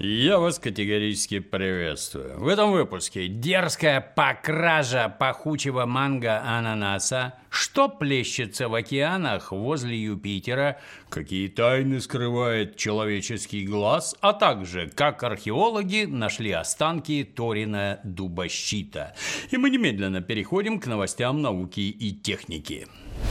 Я вас категорически приветствую. В этом выпуске дерзкая покража пахучего манго-ананаса, что плещется в океанах возле Юпитера, какие тайны скрывает человеческий глаз, а также как археологи нашли останки Торина дубощита. И мы немедленно переходим к новостям науки и техники.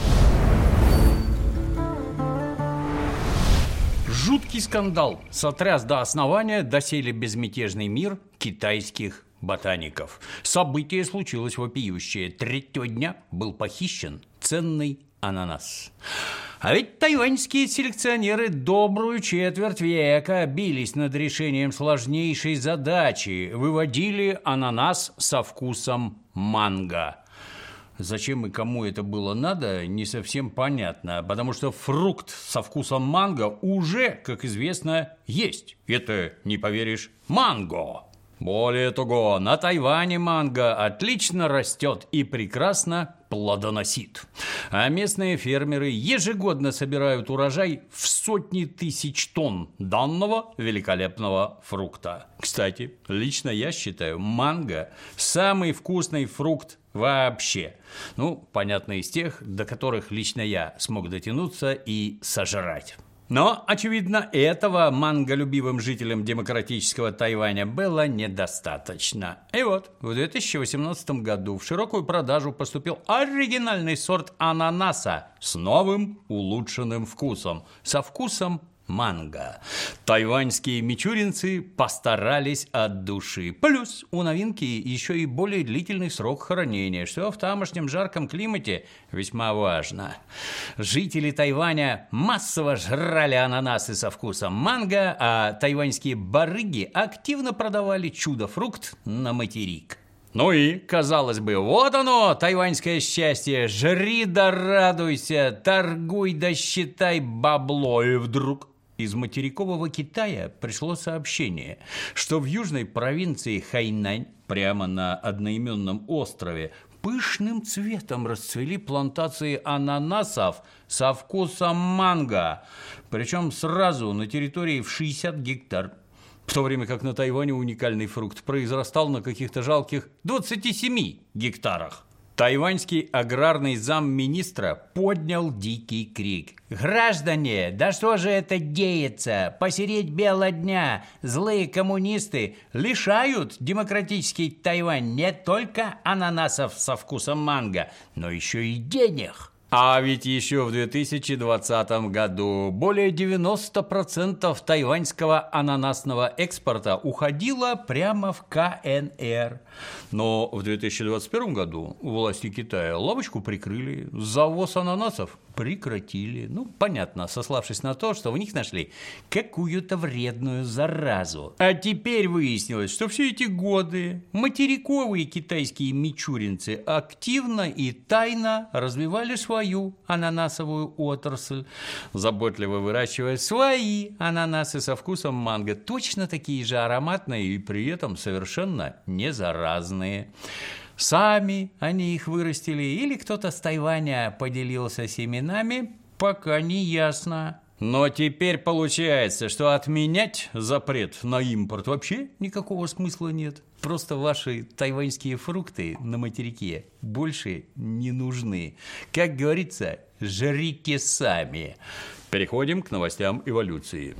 Жуткий скандал сотряс до основания доселе безмятежный мир китайских ботаников. Событие случилось вопиющее. Третьего дня был похищен ценный ананас. А ведь тайваньские селекционеры добрую четверть века бились над решением сложнейшей задачи. Выводили ананас со вкусом манго. Зачем и кому это было надо, не совсем понятно, потому что фрукт со вкусом манго уже, как известно, есть. Это, не поверишь, манго. Более того, на Тайване манго отлично растет и прекрасно плодоносит. А местные фермеры ежегодно собирают урожай в сотни тысяч тонн данного великолепного фрукта. Кстати, лично я считаю манго самый вкусный фрукт вообще. Ну, понятно, из тех, до которых лично я смог дотянуться и сожрать. Но, очевидно, этого манголюбивым жителям демократического Тайваня было недостаточно. И вот, в 2018 году в широкую продажу поступил оригинальный сорт ананаса с новым улучшенным вкусом, со вкусом манго. Тайваньские мичуринцы постарались от души. Плюс у новинки еще и более длительный срок хранения, что в тамошнем жарком климате весьма важно. Жители Тайваня массово жрали ананасы со вкусом манго, а тайваньские барыги активно продавали чудо-фрукт на материк. Ну и, казалось бы, вот оно, тайваньское счастье, жри да радуйся, торгуй да считай бабло. И вдруг из материкового Китая пришло сообщение, что в южной провинции Хайнань, прямо на одноименном острове, пышным цветом расцвели плантации ананасов со вкусом манго, причем сразу на территории в 60 гектар. В то время как на Тайване уникальный фрукт произрастал на каких-то жалких 27 гектарах. Тайваньский аграрный замминистра поднял дикий крик. «Граждане, да что же это деется? Посередь бела дня злые коммунисты лишают демократический Тайвань не только ананасов со вкусом манго, но еще и денег». А ведь еще в 2020 году более 90% тайваньского ананасного экспорта уходило прямо в КНР. Но в 2021 году власти Китая лавочку прикрыли, завоз ананасов прекратили. Ну, понятно, сославшись на то, что в них нашли какую-то вредную заразу. А теперь выяснилось, что все эти годы материковые китайские мичуринцы активно и тайно развивали свою ананасовую отрасль, заботливо выращивая свои ананасы со вкусом манго, точно такие же ароматные и при этом совершенно не заразные. Сами они их вырастили или кто-то с Тайваня поделился семенами, пока не ясно. Но теперь получается, что отменять запрет на импорт вообще никакого смысла нет. Просто ваши тайваньские фрукты на материке больше не нужны. Как говорится, жрите сами. Переходим к новостям эволюции.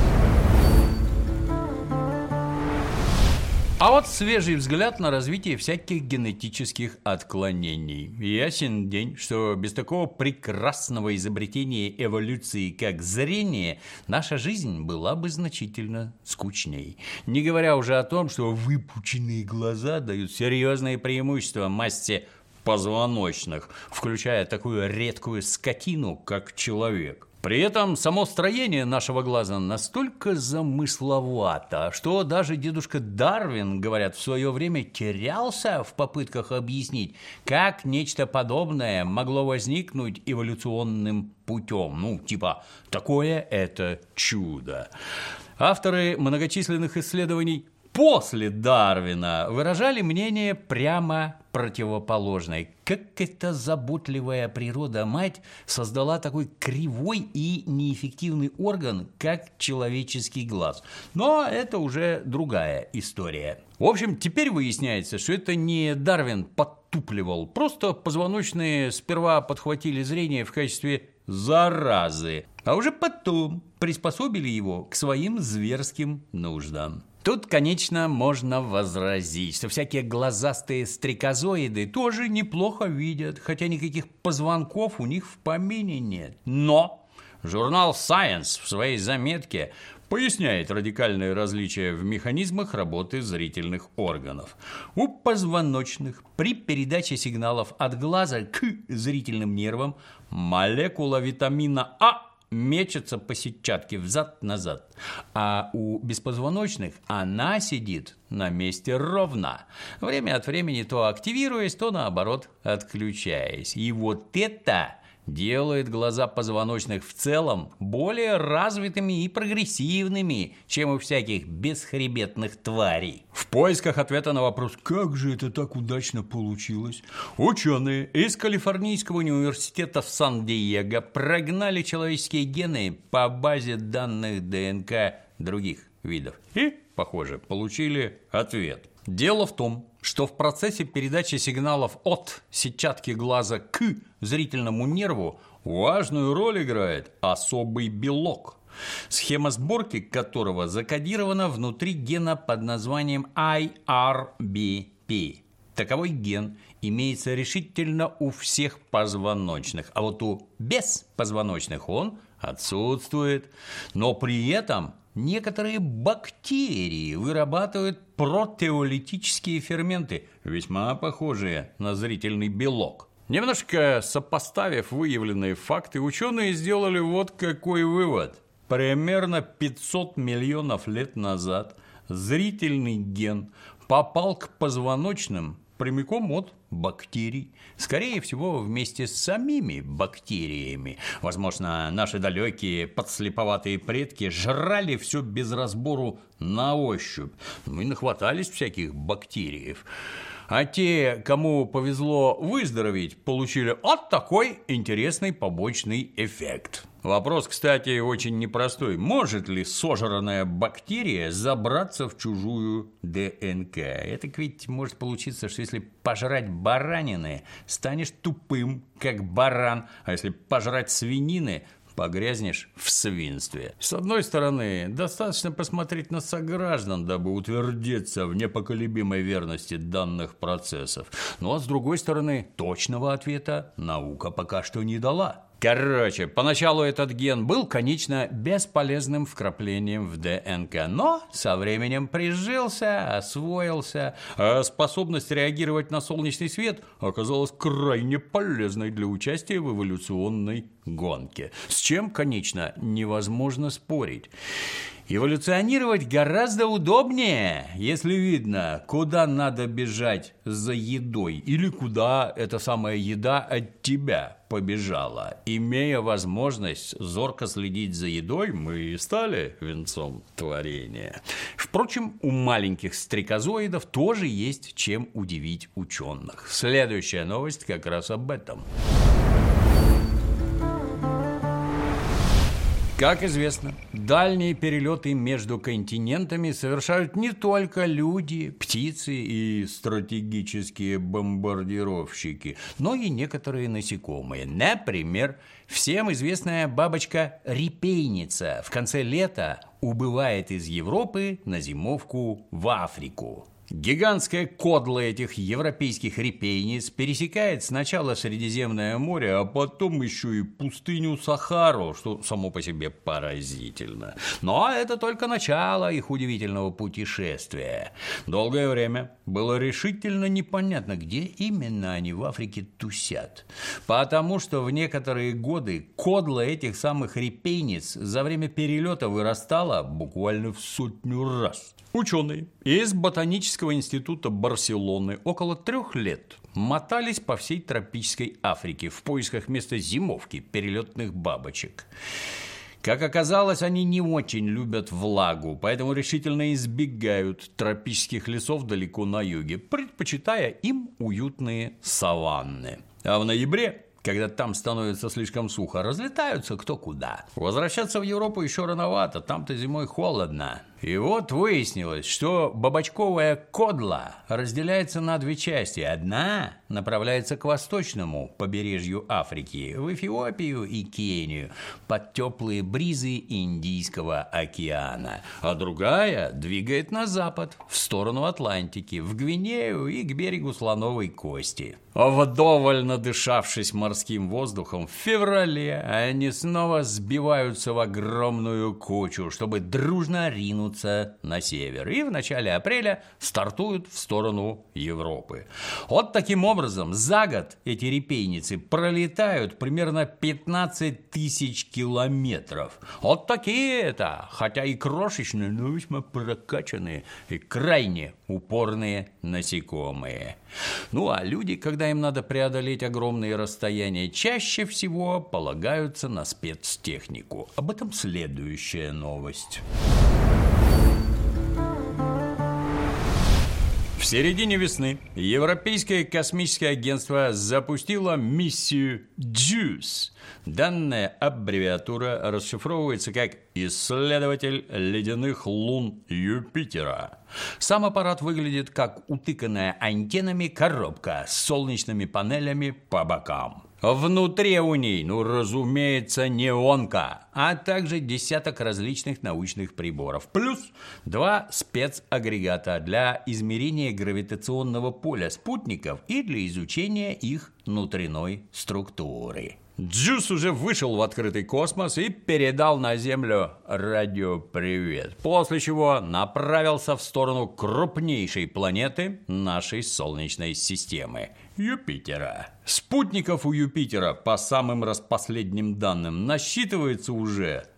А вот свежий взгляд на развитие всяких генетических отклонений. Ясен день, что без такого прекрасного изобретения эволюции, как зрение, наша жизнь была бы значительно скучней. Не говоря уже о том, что выпученные глаза дают серьезные преимущества массе позвоночных, включая такую редкую скотину, как человек. При этом само строение нашего глаза настолько замысловато, что даже дедушка Дарвин, говорят, в свое время терялся в попытках объяснить, как нечто подобное могло возникнуть эволюционным путем. Ну, типа, такое это чудо. Авторы многочисленных исследований после Дарвина выражали мнение прямо противоположное. Как эта заботливая природа-мать создала такой кривой и неэффективный орган, как человеческий глаз. Но это уже другая история. В общем, теперь выясняется, что это не Дарвин подтупливал, просто позвоночные сперва подхватили зрение в качестве заразы, а уже потом приспособили его к своим зверским нуждам. Тут, конечно, можно возразить, что всякие глазастые стрекозоиды тоже неплохо видят, хотя никаких позвонков у них в помине нет. Но журнал Science в своей заметке поясняет радикальные различия в механизмах работы зрительных органов. У позвоночных при передаче сигналов от глаза к зрительным нервам молекула витамина А мечется по сетчатке взад-назад, а у беспозвоночных она сидит на месте ровно, время от времени то активируясь, то наоборот отключаясь. И вот это делает глаза позвоночных в целом более развитыми и прогрессивными, чем у всяких бесхребетных тварей. В поисках ответа на вопрос, как же это так удачно получилось, ученые из Калифорнийского университета в Сан-Диего прогнали человеческие гены по базе данных ДНК других видов и, похоже, получили ответ. Дело в том, что в процессе передачи сигналов от сетчатки глаза к зрительному нерву важную роль играет особый белок, схема сборки которого закодирована внутри гена под названием IRBP. Таковой ген имеется решительно у всех позвоночных, а вот у беспозвоночных он отсутствует. Но при этом некоторые бактерии вырабатывают протеолитические ферменты, весьма похожие на зрительный белок. Немножко сопоставив выявленные факты, ученые сделали вот какой вывод. Примерно 500 миллионов лет назад зрительный ген попал к позвоночным прямиком от бактерий, скорее всего, вместе с самими бактериями. Возможно, наши далекие подслеповатые предки жрали все без разбору на ощупь, и нахватались всяких бактериев. А те, кому повезло выздороветь, получили вот такой интересный побочный эффект. Вопрос, кстати, очень непростой. Может ли сожранная бактерия забраться в чужую ДНК? Это ведь может получиться, что если пожрать баранины, станешь тупым, как баран, а если пожрать свинины, погрязнешь в свинстве. С одной стороны, достаточно посмотреть на сограждан, дабы утвердиться в непоколебимой верности данных процессов. Ну а с другой стороны, точного ответа наука пока что не дала. Короче, поначалу этот ген был, конечно, бесполезным вкраплением в ДНК, но со временем прижился, освоился, а способность реагировать на солнечный свет оказалась крайне полезной для участия в эволюционной гонке, с чем, конечно, невозможно спорить. Эволюционировать гораздо удобнее, если видно, куда надо бежать за едой или куда эта самая еда от тебя побежала. Имея возможность зорко следить за едой, мы и стали венцом творения. Впрочем, у маленьких стрекозоидов тоже есть чем удивить ученых. Следующая новость как раз об этом. Как известно, дальние перелеты между континентами совершают не только люди, птицы и стратегические бомбардировщики, но и некоторые насекомые. Например, всем известная бабочка-репейница в конце лета убывает из Европы на зимовку в Африку. Гигантская кодла этих европейских репейниц пересекает сначала Средиземное море, а потом еще и пустыню Сахару, что само по себе поразительно. Но это только начало их удивительного путешествия. Долгое время было решительно непонятно, где именно они в Африке тусят. Потому что в некоторые годы кодла этих самых репейниц за время перелета вырастала буквально в 100 раз. Ученые из Ботанического института Барселоны около 3 лет мотались по всей тропической Африке в поисках места зимовки перелетных бабочек. Как оказалось, они не очень любят влагу, поэтому решительно избегают тропических лесов далеко на юге, предпочитая им уютные саванны. А в ноябре, когда там становится слишком сухо, разлетаются кто куда. Возвращаться в Европу еще рановато, там-то зимой холодно. И вот выяснилось, что бабочковая кодла разделяется на две части. Одна направляется к восточному побережью Африки, в Эфиопию и Кению, под теплые бризы Индийского океана. А другая двигает на запад, в сторону Атлантики, в Гвинею и к берегу Слоновой Кости. Вдоволь надышавшись морским воздухом, в феврале они снова сбиваются в огромную кучу, чтобы дружно ринуться на север, и в начале апреля стартуют в сторону Европы. Вот таким образом за год эти репейницы пролетают примерно 15 тысяч километров. Вот такие это, хотя и крошечные, но весьма прокачанные и крайне упорные насекомые. Ну а люди, когда им надо преодолеть огромные расстояния, чаще всего полагаются на спецтехнику. Об этом следующая новость. В середине весны Европейское космическое агентство запустило миссию JUICE. Данная аббревиатура расшифровывается как «Исследователь ледяных лун Юпитера». Сам аппарат выглядит как утыканная антеннами коробка с солнечными панелями по бокам. Внутри у ней, разумеется, неонка, а также десяток различных научных приборов. Плюс 2 спецагрегата для измерения гравитационного поля спутников и для изучения их внутренней структуры. JUICE уже вышел в открытый космос и передал на Землю радиопривет, после чего направился в сторону крупнейшей планеты нашей Солнечной системы – Юпитера. Спутников у Юпитера, по самым распоследним данным, насчитывается уже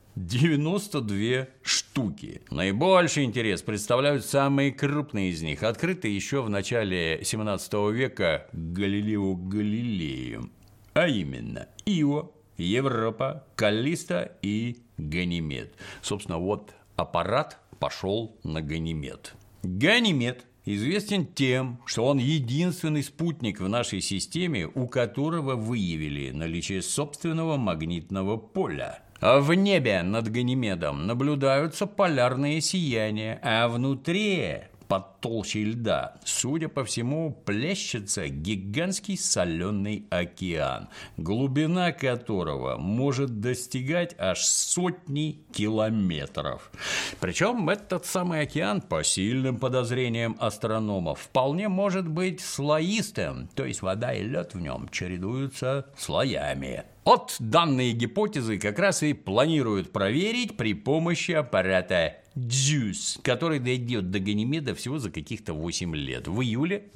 92 штуки. Наибольший интерес представляют самые крупные из них, открытые еще в начале 17 века Галилео Галилеем. А именно Ио, Европа, Каллиста и Ганимед. Собственно, вот аппарат пошел на Ганимед. Ганимед известен тем, что он единственный спутник в нашей системе, у которого выявили наличие собственного магнитного поля. В небе над Ганимедом наблюдаются полярные сияния, а внутри, под толщей льда, судя по всему, плещется гигантский соленый океан, глубина которого может достигать аж сотни километров. Причем этот самый океан, по сильным подозрениям астрономов, вполне может быть слоистым, то есть вода и лед в нем чередуются слоями. Вот данные гипотезы как раз и планируют проверить при помощи аппарата JUICE, который дойдет до Ганимеда всего за каких-то 8 лет, в июле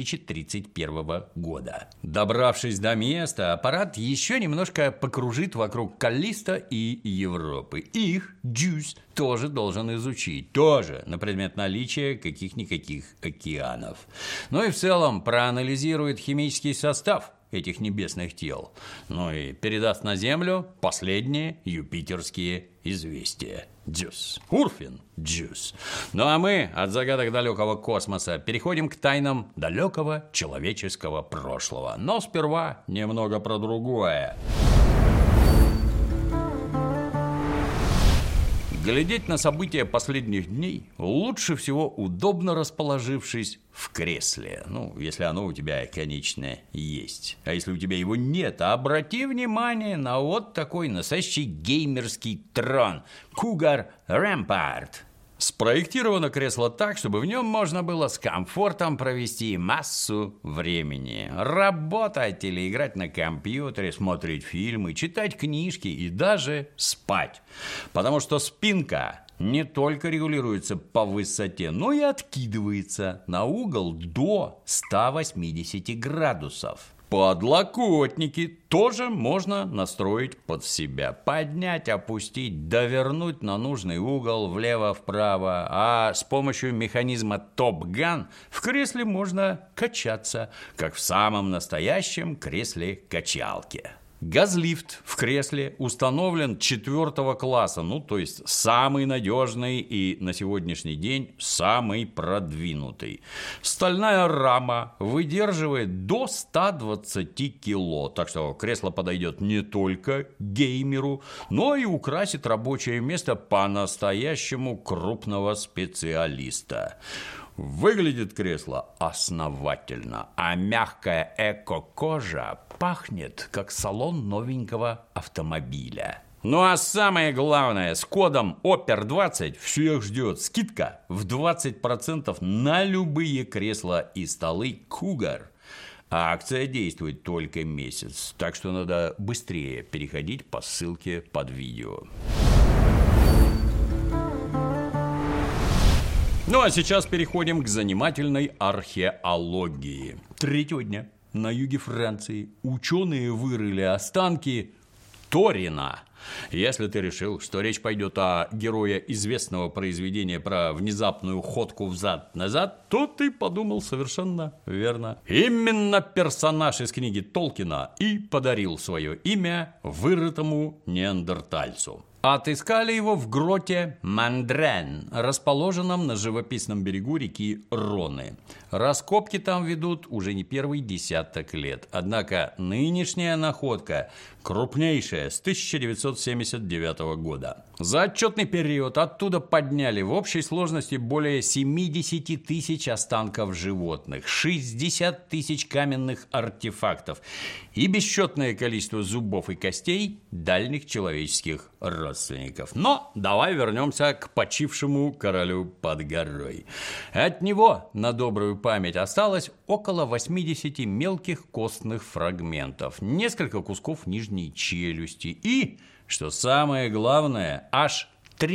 2031 года. Добравшись до места, аппарат еще немножко покружит вокруг Каллиста и Европы. Их JUICE тоже должен изучить, тоже на предмет наличия каких-никаких океанов. Ну и в целом проанализирует химический состав этих небесных тел, и передаст на Землю последние юпитерские известия. JUICE. Урфин JUICE. Ну а мы от загадок далекого космоса переходим к тайнам далекого человеческого прошлого. Но сперва немного про другое. Глядеть на события последних дней лучше всего удобно расположившись в кресле. Если оно у тебя, конечно, есть. А если у тебя его нет, обрати внимание на вот такой настоящий геймерский трон Cougar Rampart. Спроектировано кресло так, чтобы в нем можно было с комфортом провести массу времени. Работать или играть на компьютере, смотреть фильмы, читать книжки и даже спать. Потому что спинка не только регулируется по высоте, но и откидывается на угол до 180 градусов. Подлокотники тоже можно настроить под себя. Поднять, опустить, довернуть на нужный угол влево-вправо. А с помощью механизма Top Gun в кресле можно качаться, как в самом настоящем кресле-качалке. Газлифт в кресле установлен 4 класса, то есть самый надежный и на сегодняшний день самый продвинутый. Стальная рама выдерживает до 120 кило, так что кресло подойдет не только геймеру, но и украсит рабочее место по-настоящему крупного специалиста. Выглядит кресло основательно, а мягкая эко-кожа пахнет, как салон новенького автомобиля. Ну а самое главное, с кодом ОПЕР20 всех ждет скидка в 20% на любые кресла и столы Cougar. А акция действует только месяц, так что надо быстрее переходить по ссылке под видео. Ну а сейчас переходим к занимательной археологии. 3-го дня на юге Франции ученые вырыли останки Торина. Если ты решил, что речь пойдет о герое известного произведения про внезапную ходку взад-назад, то ты подумал совершенно верно. Именно персонаж из книги Толкина и подарил свое имя вырытому неандертальцу. Отыскали его в гроте Мандрен, расположенном на живописном берегу реки Роны. Раскопки там ведут уже не первый десяток лет. Однако нынешняя находка крупнейшая с 1979 года. За отчетный период оттуда подняли в общей сложности более 70 тысяч останков животных, 60 тысяч каменных артефактов и бесчетное количество зубов и костей дальних человеческих родственников. Но давай вернемся к почившему королю под горой. От него на добрую память осталось около 80 мелких костных фрагментов, несколько кусков нижней челюсти и, что самое главное, аж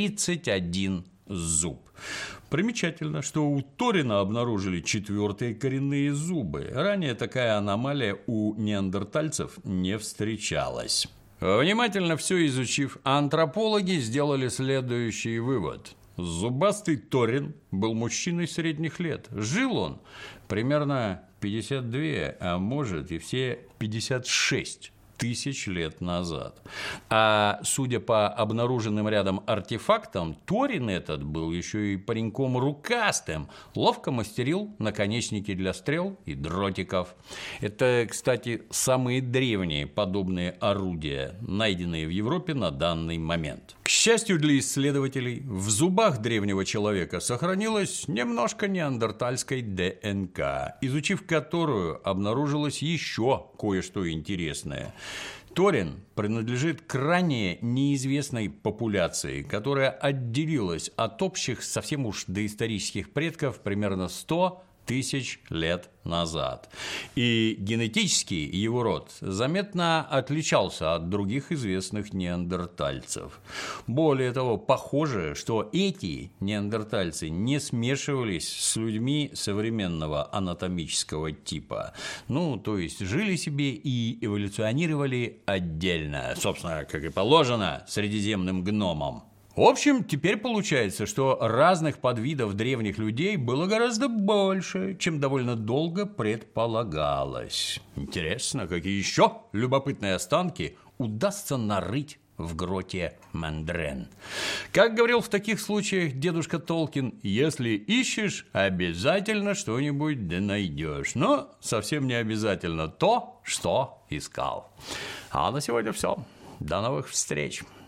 31 зуб. Примечательно, что у Торина обнаружили 4-е коренные зубы. Ранее такая аномалия у неандертальцев не встречалась. Внимательно все изучив, антропологи сделали следующий вывод. Зубастый Торин был мужчиной средних лет. Жил он примерно 52, а может и все 56 тысяч лет назад. А судя по обнаруженным рядом артефактам, Торин этот был еще и пареньком рукастым, ловко мастерил наконечники для стрел и дротиков. Это, кстати, самые древние подобные орудия, найденные в Европе на данный момент. К счастью для исследователей, в зубах древнего человека сохранилось немножко неандертальской ДНК, изучив которую обнаружилось еще кое-что интересное. Торин принадлежит к ранее неизвестной популяции, которая отделилась от общих совсем уж доисторических предков примерно 100 тысяч лет назад. И генетически его род заметно отличался от других известных неандертальцев. Более того, похоже, что эти неандертальцы не смешивались с людьми современного анатомического типа. То есть жили себе и эволюционировали отдельно, собственно, как и положено средиземным гномам. В общем, теперь получается, что разных подвидов древних людей было гораздо больше, чем довольно долго предполагалось. Интересно, какие еще любопытные останки удастся нарыть в гроте Мандрен. Как говорил в таких случаях дедушка Толкин, если ищешь, обязательно что-нибудь да найдешь. Но совсем не обязательно то, что искал. А на сегодня все. До новых встреч.